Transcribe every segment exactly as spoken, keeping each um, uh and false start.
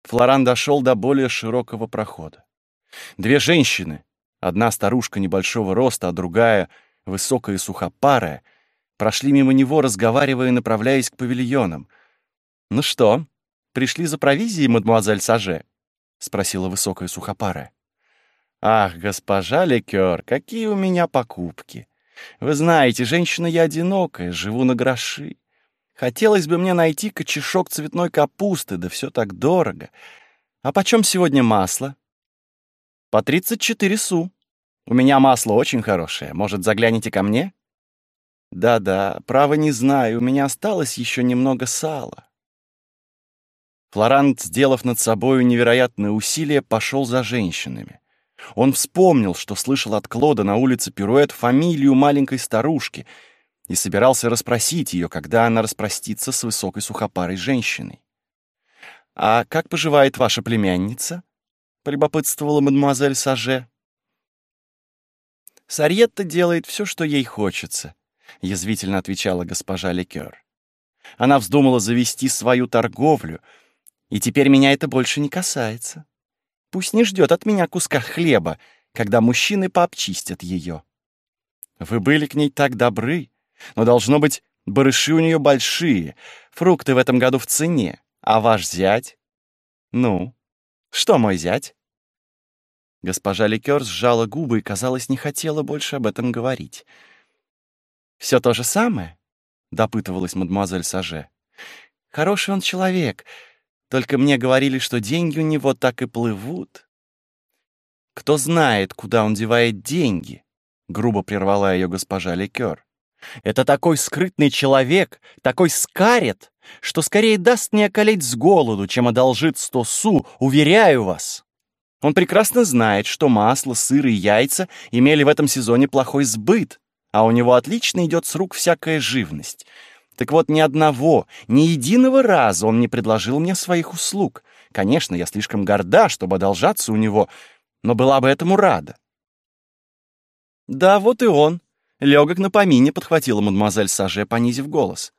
Флоран дошел до более широкого прохода. Две женщины, одна старушка небольшого роста, а другая, высокая и сухопарая, прошли мимо него, разговаривая и направляясь к павильонам. «Ну что, пришли за провизией, мадемуазель Саже?» — спросила высокая сухопарая. «Ах, госпожа Лекер, какие у меня покупки! Вы знаете, женщина я одинокая, живу на гроши. Хотелось бы мне найти кочешок цветной капусты, да все так дорого. А почем сегодня масло?» «По тридцать четыре су. У меня масло очень хорошее. Может, загляните ко мне?» «Да-да, право не знаю, у меня осталось еще немного сала». Флорант, сделав над собою невероятное усилие, пошел за женщинами. Он вспомнил, что слышал от Клода на улице Пируэт фамилию маленькой старушки и собирался расспросить ее, когда она распростится с высокой сухопарой женщиной. «А как поживает ваша племянница?» — полюбопытствовала мадемуазель Саже. «Сарьетта делает все, что ей хочется», — язвительно отвечала госпожа Лекер. «Она вздумала завести свою торговлю, и теперь меня это больше не касается. Пусть не ждет от меня куска хлеба, когда мужчины пообчистят ее. Вы были к ней так добры, но, должно быть, барыши у нее большие, фрукты в этом году в цене, а ваш зять? Ну, что мой зять?» Госпожа Лекер сжала губы и, казалось, не хотела больше об этом говорить. «Все то же самое?» — допытывалась мадемуазель Саже. «Хороший он человек, только мне говорили, что деньги у него так и плывут». «Кто знает, куда он девает деньги?» — грубо прервала ее госпожа Лекер. «Это такой скрытный человек, такой скарет, что скорее даст мне околеть с голоду, чем одолжит сто су, уверяю вас. Он прекрасно знает, что масло, сыр и яйца имели в этом сезоне плохой сбыт, а у него отлично идет с рук всякая живность. Так вот, ни одного, ни единого раза он не предложил мне своих услуг. Конечно, я слишком горда, чтобы одолжаться у него, но была бы этому рада». «Да, вот и он. Легок на помине», — подхватила мадемуазель Саже, понизив голос.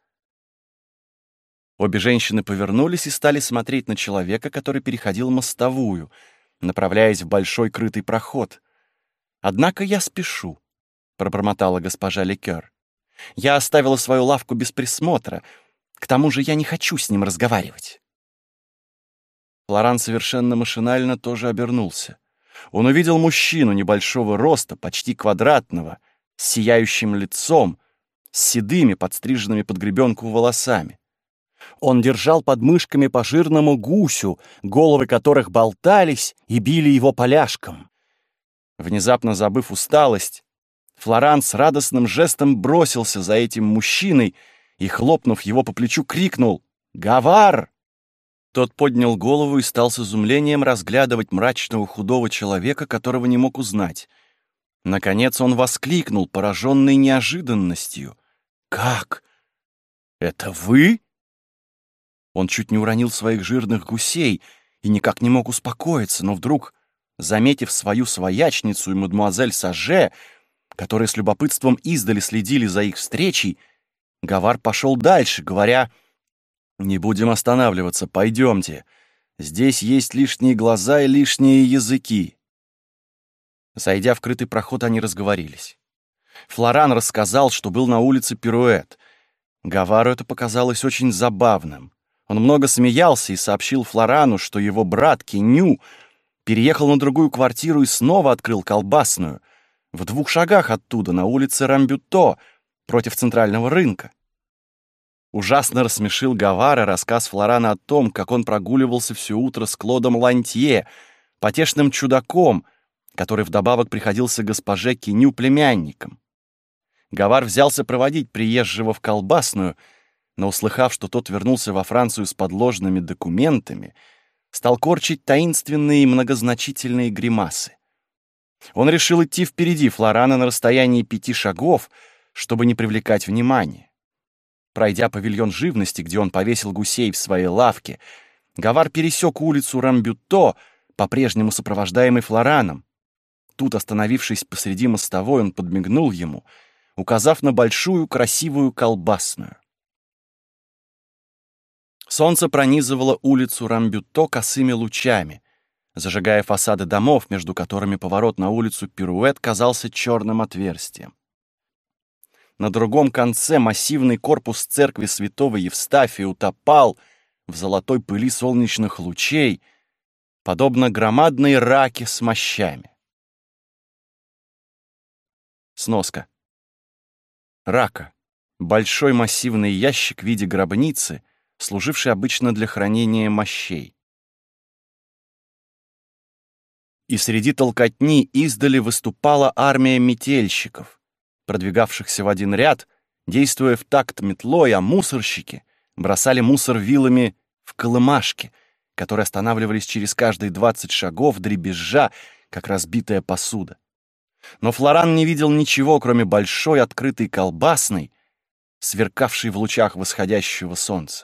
Обе женщины повернулись и стали смотреть на человека, который переходил мостовую, направляясь в большой крытый проход. «Однако я спешу», — пробормотала госпожа Лекер. «Я оставила свою лавку без присмотра. К тому же я не хочу с ним разговаривать». Флоран совершенно машинально тоже обернулся. Он увидел мужчину небольшого роста, почти квадратного, с сияющим лицом, с седыми, подстриженными под гребенку волосами. Он держал под мышками по жирному гусю, головы которых болтались и били его поляшком. Внезапно забыв усталость, Флоран с радостным жестом бросился за этим мужчиной и, хлопнув его по плечу, крикнул «Гавар!». Тот поднял голову и стал с изумлением разглядывать мрачного худого человека, которого не мог узнать. Наконец он воскликнул, пораженный неожиданностью. «Как? Это вы?» Он чуть не уронил своих жирных гусей и никак не мог успокоиться, но вдруг, заметив свою своячницу и мадемуазель Саже, которые с любопытством издали следили за их встречей, Гавар пошел дальше, говоря: «Не будем останавливаться, пойдемте. Здесь есть лишние глаза и лишние языки». Зайдя в крытый проход, они разговорились. Флоран рассказал, что был на улице Пируэт. Гавару это показалось очень забавным. Он много смеялся и сообщил Флорану, что его брат Кеню переехал на другую квартиру и снова открыл колбасную, в двух шагах оттуда, на улице Рамбюто, против центрального рынка. Ужасно рассмешил Гавара рассказ Флорана о том, как он прогуливался все утро с Клодом Лантье, потешным чудаком, который вдобавок приходился госпоже Кеню племянником. Гавар взялся проводить приезжего в колбасную, но, услыхав, что тот вернулся во Францию с подложными документами, стал корчить таинственные и многозначительные гримасы. Он решил идти впереди Флорана на расстоянии пяти шагов, чтобы не привлекать внимания. Пройдя павильон живности, где он повесил гусей в своей лавке, Гавар пересек улицу Рамбюто, по-прежнему сопровождаемый Флораном. Тут, остановившись посреди мостовой, он подмигнул ему, указав на большую красивую колбасную. Солнце пронизывало улицу Рамбюто косыми лучами, зажигая фасады домов, между которыми поворот на улицу Пируэт казался черным отверстием. На другом конце массивный корпус церкви святого Евстафия утопал в золотой пыли солнечных лучей, подобно громадной раке с мощами. Сноска. Рака — большой массивный ящик в виде гробницы, служивший обычно для хранения мощей. И среди толкотни издали выступала армия метельщиков, продвигавшихся в один ряд, действуя в такт метлой, а мусорщики бросали мусор вилами в колымашки, которые останавливались через каждые двадцать шагов, дребезжа, как разбитая посуда. Но Флоран не видел ничего, кроме большой открытой колбасной, сверкавшей в лучах восходящего солнца.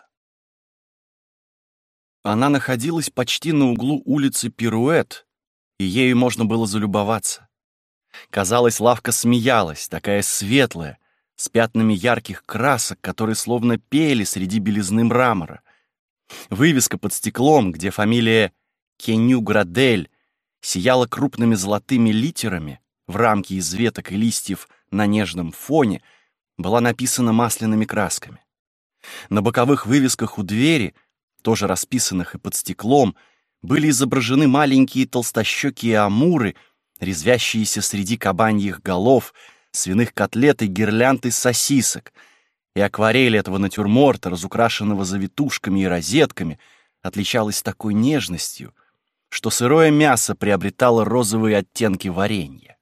Она находилась почти на углу улицы Пируэт, и ею можно было залюбоваться. Казалось, лавка смеялась, такая светлая, с пятнами ярких красок, которые словно пели среди белизны мрамора. Вывеска под стеклом, где фамилия Кеню-Градель сияла крупными золотыми литерами в рамке из веток и листьев на нежном фоне, была написана масляными красками. На боковых вывесках у двери, тоже расписанных и под стеклом, были изображены маленькие толстощекие амуры, резвящиеся среди кабаньих голов, свиных котлет и гирлянд из сосисок, и акварель этого натюрморта, разукрашенного завитушками и розетками, отличалась такой нежностью, что сырое мясо приобретало розовые оттенки варенья.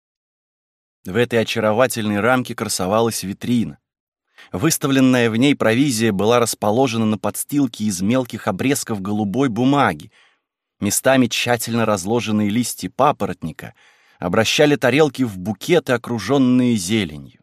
В этой очаровательной рамке красовалась витрина. Выставленная в ней провизия была расположена на подстилке из мелких обрезков голубой бумаги. Местами тщательно разложенные листья папоротника обращали тарелки в букеты, окруженные зеленью.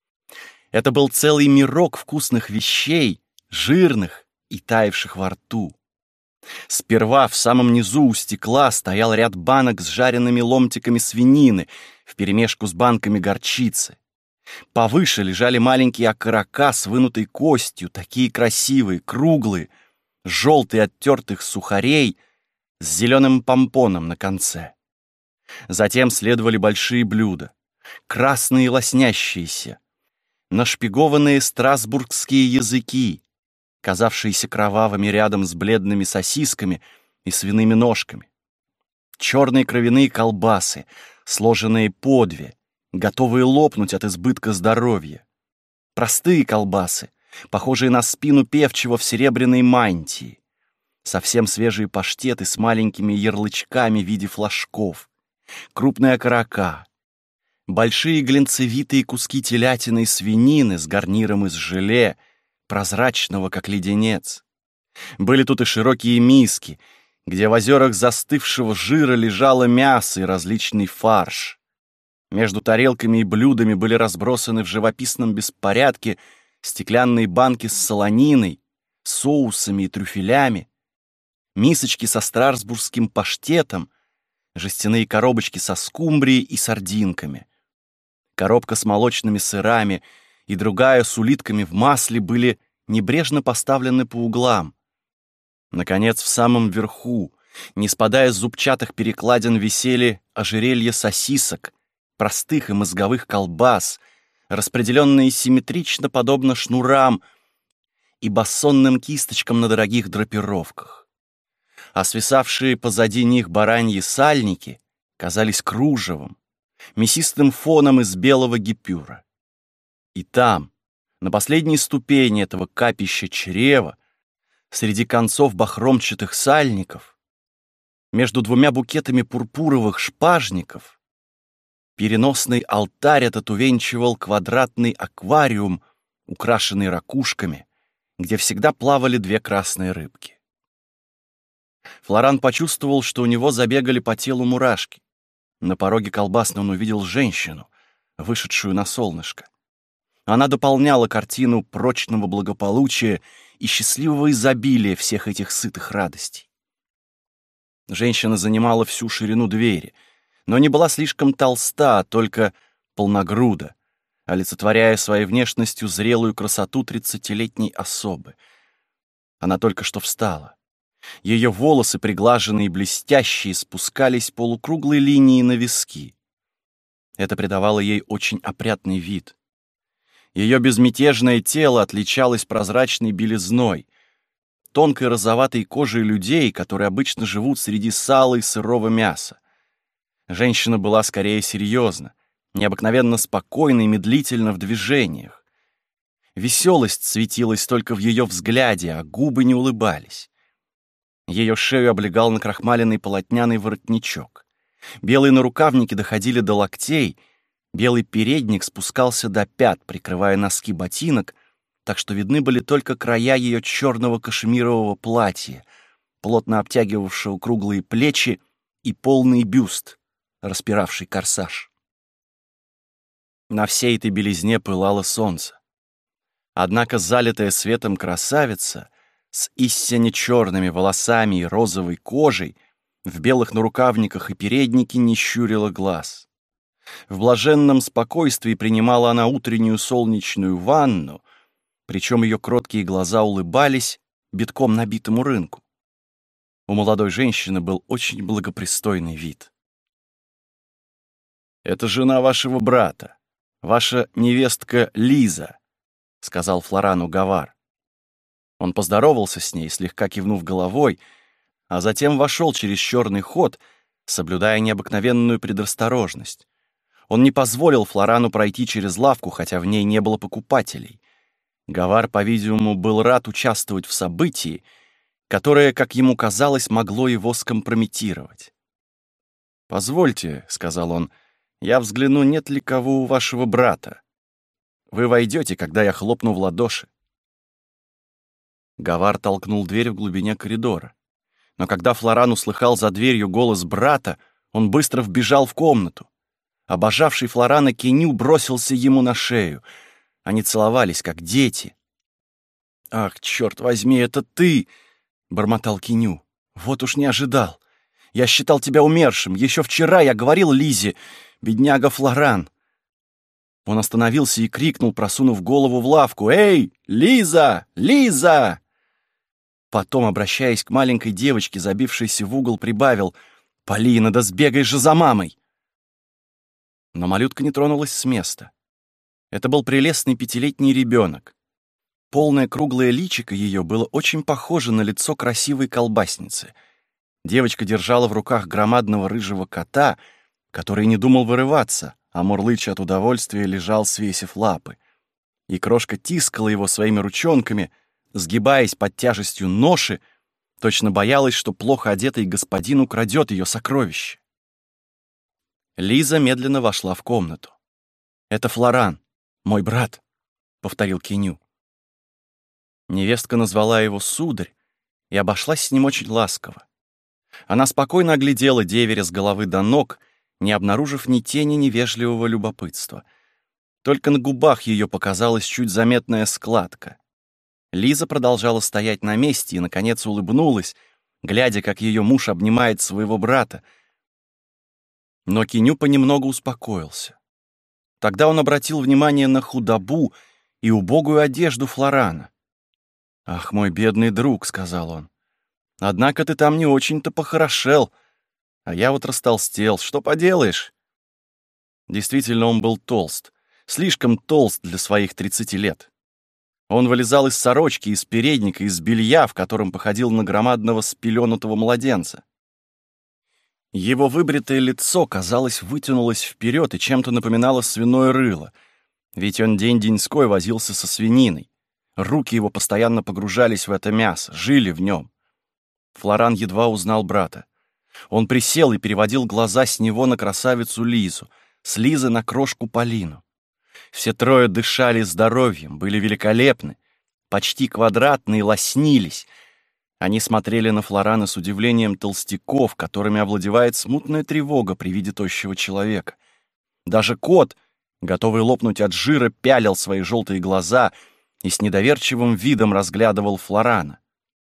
Это был целый мирок вкусных вещей, жирных и таявших во рту. Сперва в самом низу у стекла стоял ряд банок с жареными ломтиками свинины вперемешку с банками горчицы. Повыше лежали маленькие окорока с вынутой костью, такие красивые, круглые, желтые от тертых сухарей с зеленым помпоном на конце. Затем следовали большие блюда, красные и лоснящиеся, нашпигованные страсбургские языки, казавшиеся кровавыми рядом с бледными сосисками и свиными ножками, черные кровяные колбасы, сложенные по две, готовые лопнуть от избытка здоровья, простые колбасы, похожие на спину певчего в серебряной мантии, совсем свежие паштеты с маленькими ярлычками в виде флажков, крупные окорока, большие глинцевитые куски телятины и свинины с гарниром из желе, прозрачного, как леденец. Были тут и широкие миски, где в озерах застывшего жира лежало мясо и различный фарш. Между тарелками и блюдами были разбросаны в живописном беспорядке стеклянные банки с солониной, соусами и трюфелями, мисочки со страсбургским паштетом, жестяные коробочки со скумбрией и сардинками. Коробка с молочными сырами и другая с улитками в масле были небрежно поставлены по углам. Наконец, в самом верху, не спадая с зубчатых перекладин, висели ожерелья сосисок, простых и мозговых колбас, распределенные симметрично, подобно шнурам и басонным кисточкам на дорогих драпировках. А свисавшие позади них бараньи сальники казались кружевом, мясистым фоном из белого гипюра. И там, на последней ступени этого капища чрева, среди концов бахромчатых сальников, между двумя букетами пурпуровых шпажников, переносный алтарь этот увенчивал квадратный аквариум, украшенный ракушками, где всегда плавали две красные рыбки. Флоран почувствовал, что у него забегали по телу мурашки. На пороге колбасной он увидел женщину, вышедшую на солнышко. Она дополняла картину прочного благополучия и счастливого изобилия всех этих сытых радостей. Женщина занимала всю ширину двери, но не была слишком толста, а только полногруда, олицетворяя своей внешностью зрелую красоту тридцатилетней особы. Она только что встала. Ее волосы, приглаженные и блестящие, спускались полукруглой линией на виски. Это придавало ей очень опрятный вид. Ее безмятежное тело отличалось прозрачной белизной, тонкой розоватой кожей людей, которые обычно живут среди сала и сырого мяса. Женщина была скорее серьезна, необыкновенно спокойна и медлительна в движениях. Веселость светилась только в ее взгляде, а губы не улыбались. Ее шею облегал накрахмаленный полотняный воротничок. Белые нарукавники доходили до локтей, белый передник спускался до пят, прикрывая носки ботинок, так что видны были только края ее черного кашемирового платья, плотно обтягивавшего круглые плечи и полный бюст, распиравший корсаж. На всей этой белизне пылало солнце. Однако залитая светом красавица с истинно черными волосами и розовой кожей в белых нарукавниках и переднике не щурила глаз. В блаженном спокойствии принимала она утреннюю солнечную ванну, причем ее кроткие глаза улыбались битком набитому рынку. У молодой женщины был очень благопристойный вид. «Это жена вашего брата, ваша невестка Лиза», — сказал Флорану Гавар. Он поздоровался с ней, слегка кивнув головой, а затем вошел через черный ход, соблюдая необыкновенную предосторожность. Он не позволил Флорану пройти через лавку, хотя в ней не было покупателей. Гавар, по-видимому, был рад участвовать в событии, которое, как ему казалось, могло его скомпрометировать. «Позвольте», — сказал он, — «я взгляну, нет ли кого у вашего брата. Вы войдете, когда я хлопну в ладоши». Гавар толкнул дверь в глубине коридора. Но когда Флоран услыхал за дверью голос брата, он быстро вбежал в комнату. Обожавший Флорана Кеню бросился ему на шею. Они целовались, как дети. «Ах, черт возьми, это ты!» — бормотал Кеню. «Вот уж не ожидал. Я считал тебя умершим. Еще вчера я говорил Лизе, бедняга Флоран». Он остановился и крикнул, просунув голову в лавку: «Эй, Лиза! Лиза!» Потом, обращаясь к маленькой девочке, забившейся в угол, прибавил: «Полина, да сбегай же за мамой!» Но малютка не тронулась с места. Это был прелестный пятилетний ребенок. Полное круглое личико ее было очень похоже на лицо красивой колбасницы. Девочка держала в руках громадного рыжего кота, который не думал вырываться, а мурлыча от удовольствия лежал, свесив лапы. И крошка тискала его своими ручонками, сгибаясь под тяжестью ноши, точно боялась, что плохо одетый господин украдет ее сокровище. Лиза медленно вошла в комнату. «Это Флоран, мой брат», — повторил Кеню. Невестка назвала его сударь и обошлась с ним очень ласково. Она спокойно оглядела деверя с головы до ног, не обнаружив ни тени невежливого любопытства. Только на губах ее показалась чуть заметная складка. Лиза продолжала стоять на месте и, наконец, улыбнулась, глядя, как ее муж обнимает своего брата. Но Кеню понемногу успокоился. Тогда он обратил внимание на худобу и убогую одежду Флорана. «Ах, мой бедный друг», — сказал он, — «однако ты там не очень-то похорошел, а я вот растолстел. Что поделаешь?» Действительно, он был толст, слишком толст для своих тридцати лет. Он вылезал из сорочки, из передника, из белья, в котором походил на громадного спеленутого младенца. Его выбритое лицо, казалось, вытянулось вперед и чем-то напоминало свиное рыло, ведь он день-деньской возился со свининой. Руки его постоянно погружались в это мясо, жили в нем. Флоран едва узнал брата. Он присел и переводил глаза с него на красавицу Лизу, с Лизы на крошку Полину. Все трое дышали здоровьем, были великолепны, почти квадратные, лоснились. Они смотрели на Флорана с удивлением толстяков, которыми овладевает смутная тревога при виде тощего человека. Даже кот, готовый лопнуть от жира, пялил свои желтые глаза и с недоверчивым видом разглядывал Флорана.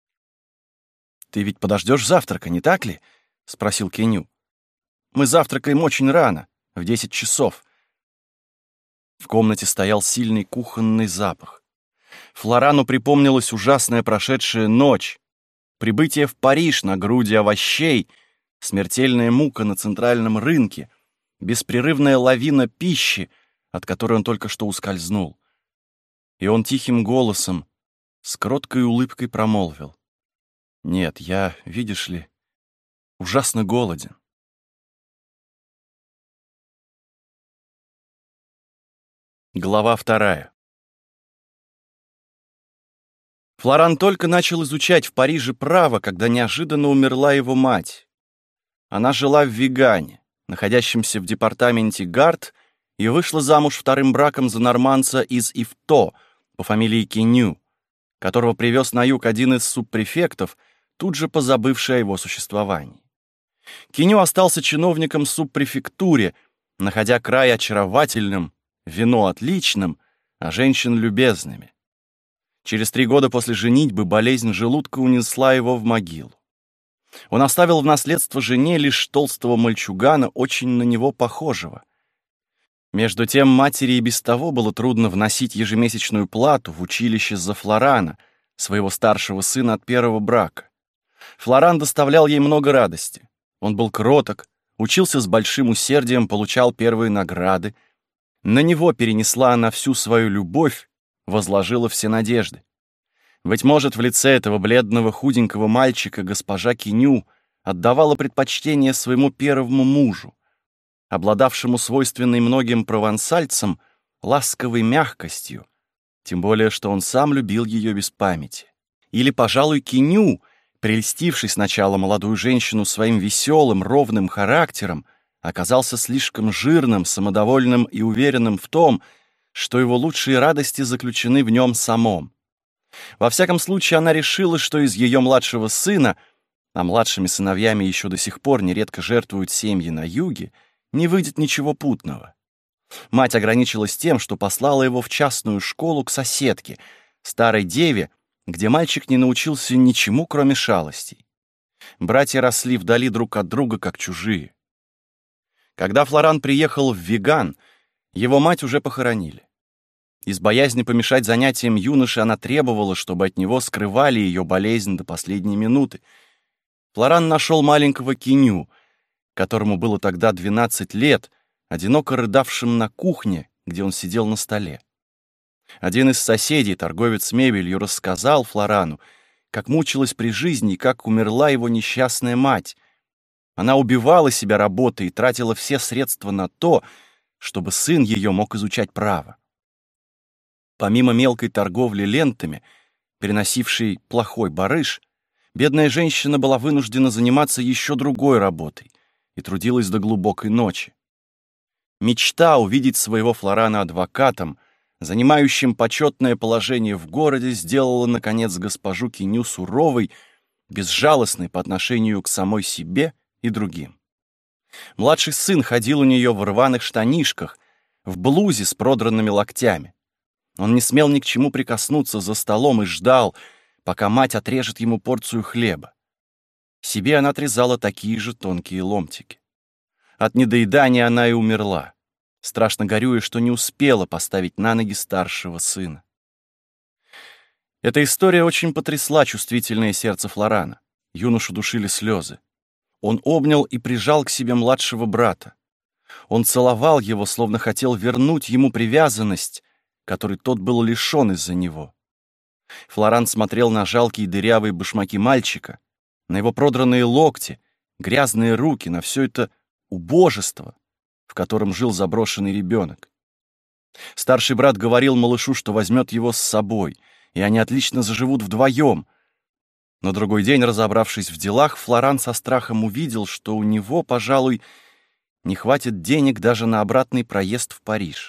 «Ты ведь подождешь завтрака, не так ли?» — спросил Кеню. «Мы завтракаем очень рано, в десять часов». В комнате стоял сильный кухонный запах. Флорану припомнилась ужасная прошедшая ночь, прибытие в Париж на груди овощей, смертельная мука на центральном рынке, беспрерывная лавина пищи, от которой он только что ускользнул. И он тихим голосом, с кроткой улыбкой промолвил: «Нет, я, видишь ли, ужасно голоден». Глава вторая. Флоран только начал изучать в Париже право, когда неожиданно умерла его мать. Она жила в Вигане, находящемся в департаменте Гард, и вышла замуж вторым браком за норманца из Ифто по фамилии Кеню, которого привез на юг один из субпрефектов, тут же позабывший о его существовании. Кеню остался чиновником в субпрефектуре, находя край очаровательным, вино отличным, а женщин любезными. Через три года после женитьбы болезнь желудка унесла его в могилу. Он оставил в наследство жене лишь толстого мальчугана, очень на него похожего. Между тем матери и без того было трудно вносить ежемесячную плату в училище за Флорана, своего старшего сына от первого брака. Флоран доставлял ей много радости. Он был кроток, учился с большим усердием, получал первые награды. На него перенесла она всю свою любовь, возложила все надежды. Быть может, в лице этого бледного худенького мальчика госпожа Кеню отдавала предпочтение своему первому мужу, обладавшему свойственной многим провансальцам ласковой мягкостью, тем более что он сам любил ее без памяти. Или, пожалуй, Кеню, прельстивший сначала молодую женщину своим веселым, ровным характером, оказался слишком жирным, самодовольным и уверенным в том, что его лучшие радости заключены в нем самом. Во всяком случае, она решила, что из ее младшего сына, а младшими сыновьями еще до сих пор нередко жертвуют семьи на юге, не выйдет ничего путного. Мать ограничилась тем, что послала его в частную школу к соседке, старой деве, где мальчик не научился ничему, кроме шалостей. Братья росли вдали друг от друга, как чужие. Когда Флоран приехал в Виган, его мать уже похоронили. Из боязни помешать занятиям юноши она требовала, чтобы от него скрывали ее болезнь до последней минуты. Флоран нашел маленького Кеню, которому было тогда двенадцать лет, одиноко рыдавшим на кухне, где он сидел на столе. Один из соседей, торговец мебелью, рассказал Флорану, как мучилась при жизни и как умерла его несчастная мать. Она убивала себя работой и тратила все средства на то, чтобы сын ее мог изучать право. Помимо мелкой торговли лентами, переносившей плохой барыш, бедная женщина была вынуждена заниматься еще другой работой и трудилась до глубокой ночи. Мечта увидеть своего Флорана адвокатом, занимающим почетное положение в городе, сделала, наконец, госпожу Кеню суровой, безжалостной по отношению к самой себе и другим. Младший сын ходил у нее в рваных штанишках, в блузе с продранными локтями. Он не смел ни к чему прикоснуться за столом и ждал, пока мать отрежет ему порцию хлеба. Себе она отрезала такие же тонкие ломтики. От недоедания она и умерла, страшно горюя, что не успела поставить на ноги старшего сына. Эта история очень потрясла чувствительное сердце Флорана. Юношу душили слезы. Он обнял и прижал к себе младшего брата. Он целовал его, словно хотел вернуть ему привязанность, которой тот был лишён из-за него. Флоран смотрел на жалкие дырявые башмаки мальчика, на его продранные локти, грязные руки, на все это убожество, в котором жил заброшенный ребенок. Старший брат говорил малышу, что возьмет его с собой, и они отлично заживут вдвоем. На другой день, разобравшись в делах, Флоран со страхом увидел, что у него, пожалуй, не хватит денег даже на обратный проезд в Париж.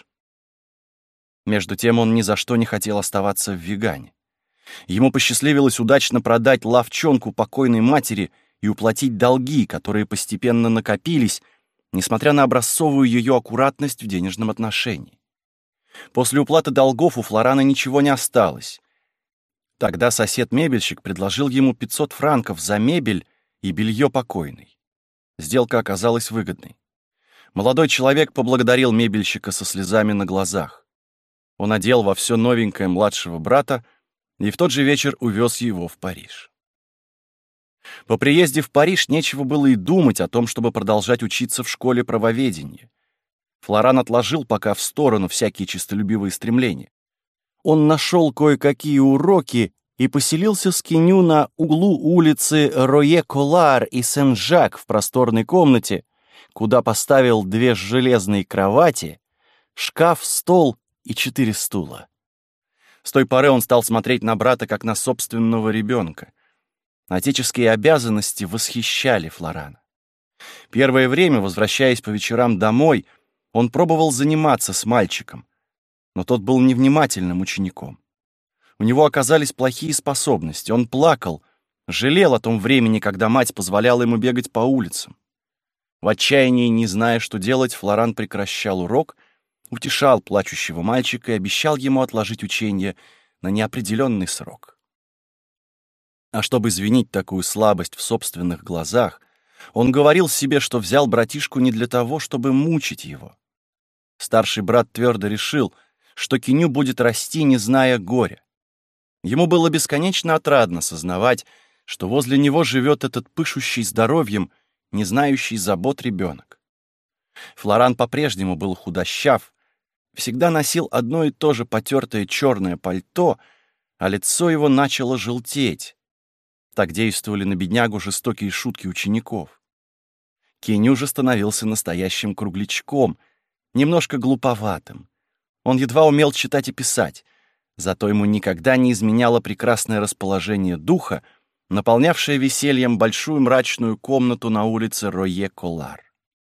Между тем он ни за что не хотел оставаться в Вигане. Ему посчастливилось удачно продать лавчонку покойной матери и уплатить долги, которые постепенно накопились, несмотря на образцовую ее аккуратность в денежном отношении. После уплаты долгов у Флорана ничего не осталось. Тогда сосед-мебельщик предложил ему пятьсот франков за мебель и белье покойной. Сделка оказалась выгодной. Молодой человек поблагодарил мебельщика со слезами на глазах. Он одел во все новенькое младшего брата и в тот же вечер увез его в Париж. По приезде в Париж нечего было и думать о том, чтобы продолжать учиться в школе правоведения. Флоран отложил пока в сторону всякие честолюбивые стремления. Он нашел кое-какие уроки и поселился с Киню на углу улицы Рое-Колар и Сен-Жак в просторной комнате, куда поставил две железные кровати, шкаф, стол и четыре стула. С той поры он стал смотреть на брата как на собственного ребенка. Отеческие обязанности восхищали Флорана. Первое время, возвращаясь по вечерам домой, он пробовал заниматься с мальчиком, но тот был невнимательным учеником. У него оказались плохие способности, он плакал, жалел о том времени, когда мать позволяла ему бегать по улицам. В отчаянии, не зная, что делать, Флоран прекращал урок, утешал плачущего мальчика и обещал ему отложить учение на неопределенный срок. А чтобы извинить такую слабость в собственных глазах, он говорил себе, что взял братишку не для того, чтобы мучить его. Старший брат твердо решил, что Киню будет расти, не зная горя. Ему было бесконечно отрадно сознавать, что возле него живет этот пышущий здоровьем, не знающий забот ребенок. Флоран по-прежнему был худощав, всегда носил одно и то же потертое черное пальто, а лицо его начало желтеть. Так действовали на беднягу жестокие шутки учеников. Киню же становился настоящим круглячком, немножко глуповатым. Он едва умел читать и писать, зато ему никогда не изменяло прекрасное расположение духа, наполнявшее весельем большую мрачную комнату на улице Рое-Колар.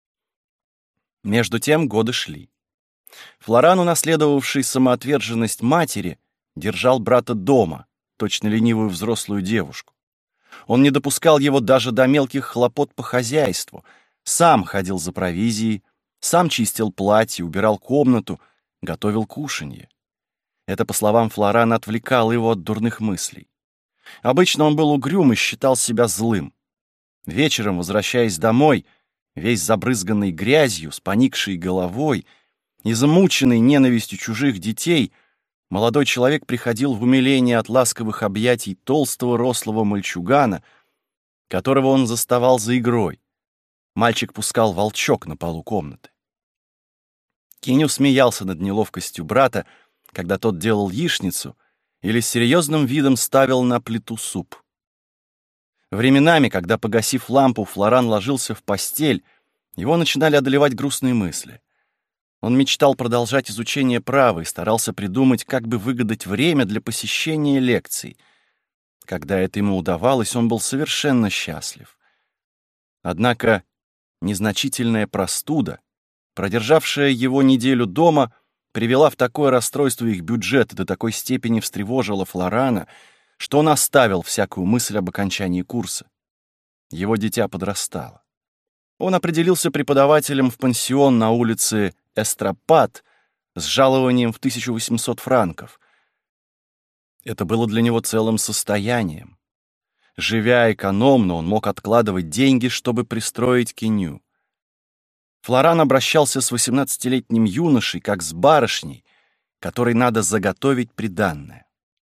Между тем годы шли. Флоран, унаследовавший самоотверженность матери, держал брата дома, точно ленивую взрослую девушку. Он не допускал его даже до мелких хлопот по хозяйству, сам ходил за провизией, сам чистил платье, убирал комнату, готовил кушанье. Это, по словам Флорана, отвлекало его от дурных мыслей. Обычно он был угрюм и считал себя злым. Вечером, возвращаясь домой, весь забрызганный грязью, с поникшей головой, измученный ненавистью чужих детей, молодой человек приходил в умиление от ласковых объятий толстого рослого мальчугана, которого он заставал за игрой. Мальчик пускал волчок на полу комнаты. Киню смеялся над неловкостью брата, когда тот делал яичницу или с серьезным видом ставил на плиту суп. Временами, когда, погасив лампу, Флоран ложился в постель, его начинали одолевать грустные мысли. Он мечтал продолжать изучение права и старался придумать, как бы выгадать время для посещения лекций. Когда это ему удавалось, он был совершенно счастлив. Однако незначительная простуда, продержавшая его неделю дома, привела в такое расстройство их бюджета, до такой степени встревожила Флорана, что он оставил всякую мысль об окончании курса. Его дитя подрастало. Он определился преподавателем в пансион на улице Эстропад с жалованием в тысячу восемьсот франков. Это было для него целым состоянием. Живя экономно, он мог откладывать деньги, чтобы пристроить Киню. Флоран обращался с восемнадцатилетним юношей, как с барышней, которой надо заготовить приданное.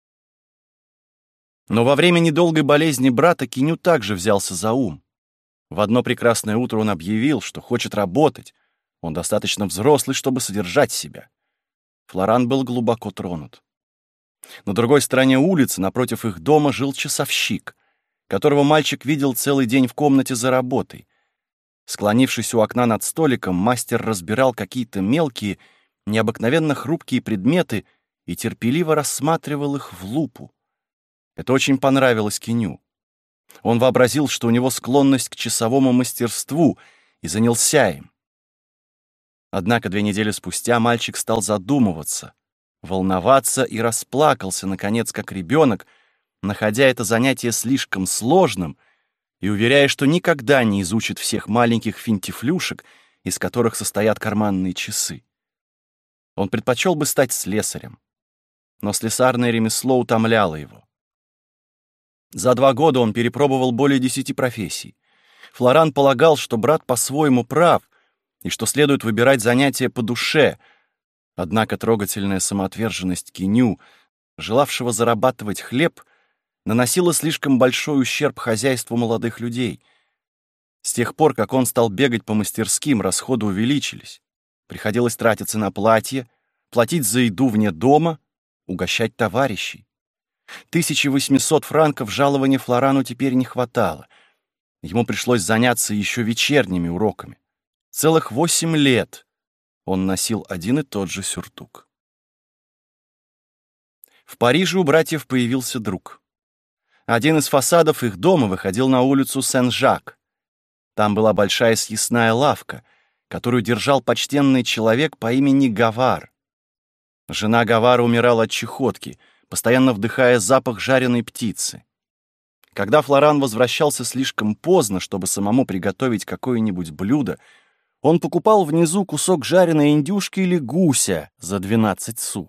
Но во время недолгой болезни брата Киню также взялся за ум. В одно прекрасное утро он объявил, что хочет работать, он достаточно взрослый, чтобы содержать себя. Флоран был глубоко тронут. На другой стороне улицы, напротив их дома, жил часовщик, которого мальчик видел целый день в комнате за работой. Склонившись у окна над столиком, мастер разбирал какие-то мелкие, необыкновенно хрупкие предметы и терпеливо рассматривал их в лупу. Это очень понравилось Киню. Он вообразил, что у него склонность к часовому мастерству, и занялся им. Однако две недели спустя мальчик стал задумываться, волноваться и расплакался, наконец, как ребенок, находя это занятие слишком сложным и уверяя, что никогда не изучит всех маленьких финтифлюшек, из которых состоят карманные часы. Он предпочел бы стать слесарем, но слесарное ремесло утомляло его. За два года он перепробовал более десяти профессий. Флоран полагал, что брат по-своему прав и что следует выбирать занятия по душе, Однако трогательная самоотверженность Киню, желавшего зарабатывать хлеб, наносила слишком большой ущерб хозяйству молодых людей. С тех пор, как он стал бегать по мастерским, расходы увеличились. Приходилось тратиться на платье, платить за еду вне дома, угощать товарищей. тысяча восемьсот франков жалования Флорану теперь не хватало. Ему пришлось заняться еще вечерними уроками. Целых восемь лет он носил один и тот же сюртук. В Париже у братьев появился друг. Один из фасадов их дома выходил на улицу Сен-Жак. Там была большая съестная лавка, которую держал почтенный человек по имени Гавар. Жена Гавара умирала от чахотки, постоянно вдыхая запах жареной птицы. Когда Флоран возвращался слишком поздно, чтобы самому приготовить какое-нибудь блюдо, он покупал внизу кусок жареной индюшки или гуся за двенадцать су.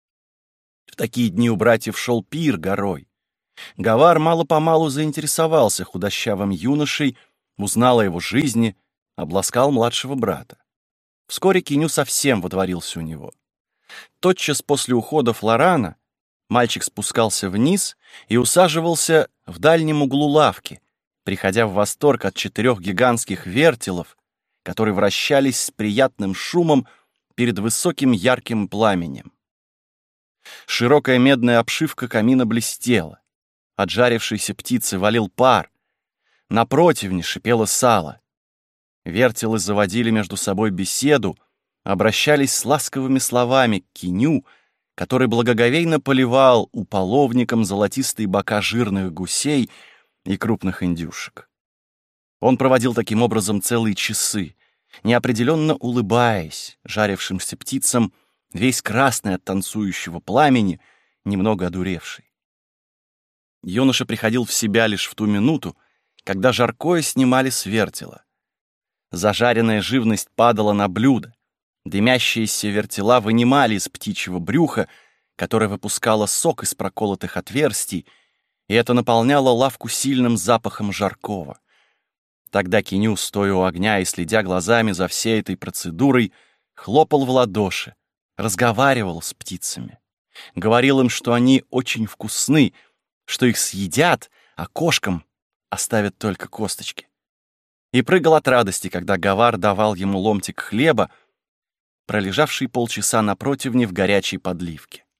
В такие дни у братьев шел пир горой. Гавар мало-помалу заинтересовался худощавым юношей, узнал о его жизни, обласкал младшего брата. Вскоре Киню совсем водворился у него. Тотчас после ухода Флорана мальчик спускался вниз и усаживался в дальнем углу лавки, приходя в восторг от четырех гигантских вертелов, которые вращались с приятным шумом перед высоким ярким пламенем. Широкая медная обшивка камина блестела. От жарившейся птицы валил пар. На противне шипело сало. Вертелы заводили между собой беседу, обращались с ласковыми словами к Киню, который благоговейно поливал уполовником золотистые бока жирных гусей и крупных индюшек. Он проводил таким образом целые часы, неопределенно улыбаясь жарившимся птицам, весь красный от танцующего пламени, немного одуревший. Юноша приходил в себя лишь в ту минуту, когда жаркое снимали с вертела. Зажаренная живность падала на блюдо. Дымящиеся вертела вынимали из птичьего брюха, которое выпускало сок из проколотых отверстий, и это наполняло лавку сильным запахом жаркого. Тогда Киню, стоя у огня и следя глазами за всей этой процедурой, хлопал в ладоши, разговаривал с птицами. Говорил им, что они очень вкусны, что их съедят, а кошкам оставят только косточки. И прыгал от радости, когда Гавар давал ему ломтик хлеба, пролежавший полчаса на противне в горячей подливке.